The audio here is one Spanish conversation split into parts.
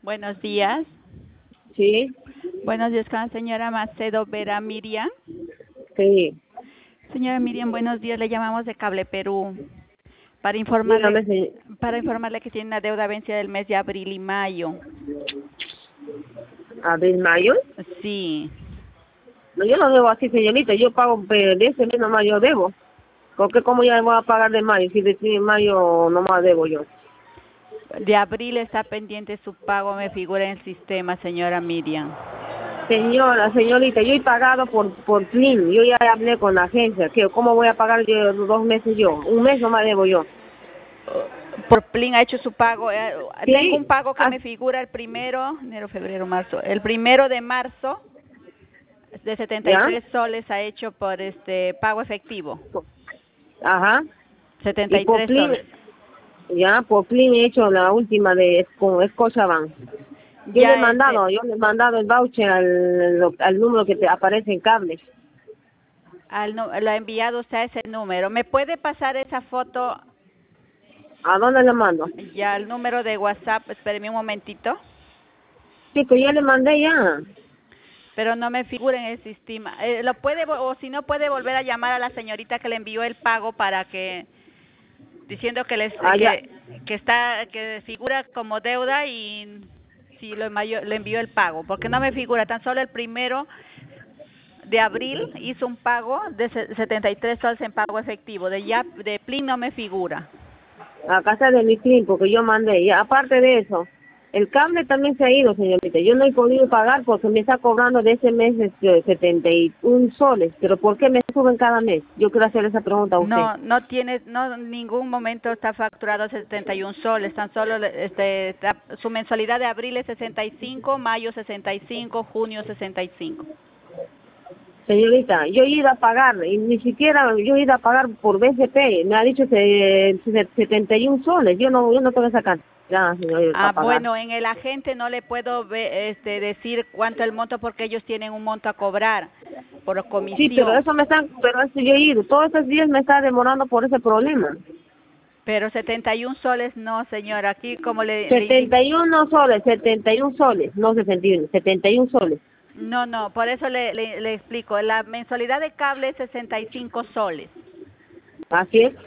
Buenos días. Sí, Buenos días con la señora Macedo Vera Miriam. sí. Señora Miriam, buenos días. Le llamamos de Cable Perú para Dígame, informarle que tiene una deuda vencida del mes de abril y mayo. ¿abril, mayo? Sí. No, yo no debo así, señorita. Yo pago de ese mes nomás yo debo. Porque ¿cómo ya voy a pagar de mayo? Si de mayo nomás debo yo. De abril está pendiente su pago, me figura en el sistema, señora Miriam. Señorita, yo he pagado por PLIN. Yo ya hablé con la agencia. ¿Cómo voy a pagar yo 2 meses yo? Un mes nomás debo yo. Por PLIN ha hecho su pago. Tengo un Sí. pago que me figura el primero, enero, febrero, marzo. El 1 de marzo de ¿Ya? 73 soles ha hecho por pago efectivo. Ajá. Y por 73 PLIN, soles. ya, por PLIN he hecho la última con Scotiabank. Yo le he Ya mandado el voucher al número que te aparece en cable. lo ha enviado usted a ese número. ¿Me puede pasar esa foto ¿A dónde le mando? ya al número de WhatsApp? Espéreme un momentito. Sí, que ya le mandé ya. Pero no me figura en el sistema. Lo puede o si no puede volver a llamar a la señorita que le envió el pago para que diciendo que Ya. que figura como deuda y si le envió el pago, porque no me figura, tan solo el 1 de abril hizo un pago de 73 soles en pago efectivo, de PLIN no me figura. A casa de mi PLIN, porque yo mandé. Y aparte de eso, el cable también se ha ido, señorita. Yo no he podido pagar porque me está cobrando de ese mes 71 soles. ¿Pero por qué me suben cada mes? Yo quiero hacer esa pregunta a usted. No, ningún momento está facturado 71 soles, tan solo su mensualidad de abril es 65, mayo 65, junio 65. Señorita, yo he ido a pagar, y ni siquiera yo he ido a pagar por BCP. Me ha dicho 71 soles. Yo no tengo esa cantidad, señorita, para pagar. Bueno, en el agente no le puedo decir cuánto el monto porque ellos tienen un monto a cobrar por Sí, pero comisión. pero eso yo he ido. Todos estos días me está demorando por ese problema. Pero 71 soles no, señora. Aquí como le indico. 71 soles, 71 soles, no 61, 71 soles. No, por eso le explico. La mensualidad de cable es 65 soles. Así es.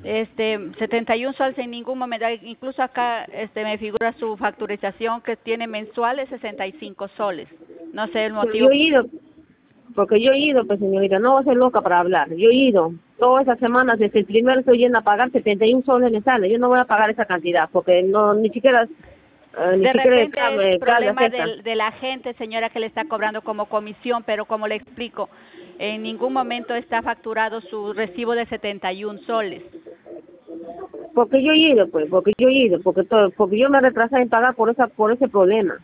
71 soles en ningún momento, incluso acá me figura su facturización que tiene mensual es 65 soles. No sé el Pero yo motivo. he ido, porque yo he ido, pues señorita, no voy a ser loca para hablar. Yo he ido. Todas esas semanas, desde el primero estoy yendo a pagar 71 soles me sale. Yo no voy a pagar esa cantidad, porque ni siquiera, ni De siquiera el repente es cable problema acepta. de la gente, señora, que le está cobrando como comisión, pero como le explico, en ningún momento está facturado su recibo de 71 soles. Porque yo he ido, pues, porque yo me retrasé en pagar por ese problema.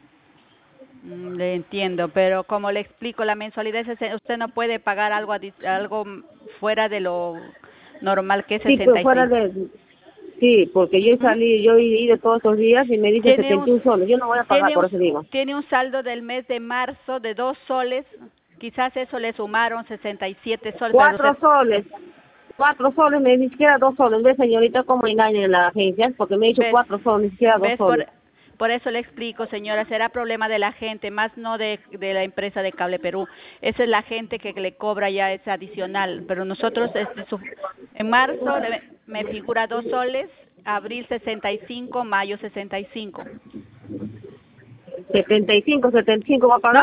Le entiendo, pero como le explico, la mensualidad usted no puede pagar algo fuera de lo normal que es Sí, pues 65. sí, porque Ujú. yo he ido todos estos días y me dice Tiene un 71 soles. Yo no voy a pagar, tiene por un eso digo. tiene un saldo del mes de marzo de 2 soles, quizás eso le sumaron 67 soles, pero usted 4 soles. 4 soles, ni siquiera 2 soles. ¿Ves, señorita, cómo engañan en la agencia? Porque me ha dicho ves 4 soles, ni siquiera dos ves soles. por eso le explico, señora, será problema de la gente, más no de la empresa de Cable Perú. Esa es la gente que le cobra ya ese adicional, pero nosotros en marzo me figura 2 soles, abril 65, mayo 65. 75 va a No, pagar.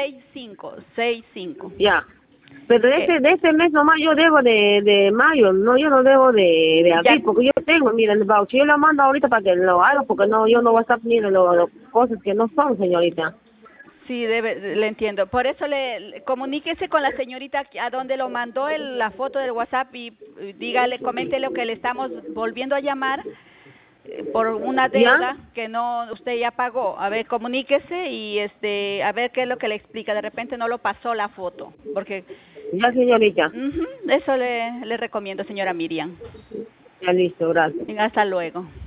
65. Ya. Pero Eh, de este mes nomás yo debo de mayo, no, yo no debo de ya abril, porque yo tengo, mira, el voucher, yo lo mando ahorita para que lo haga, porque no, yo no voy a estar poniendo cosas que no son, señorita. Sí, le entiendo. Por eso comuníquese con la señorita a donde lo mandó la foto del WhatsApp y dígale, coméntele que le estamos volviendo a llamar por una ¿Ya? deuda que no usted ya pagó. A ver, comuníquese y a ver qué es lo que le explica. De repente no lo pasó la foto, porque Ya, señorita. eso le recomiendo, señora Miriam. Ya, listo, gracias. Venga, hasta luego.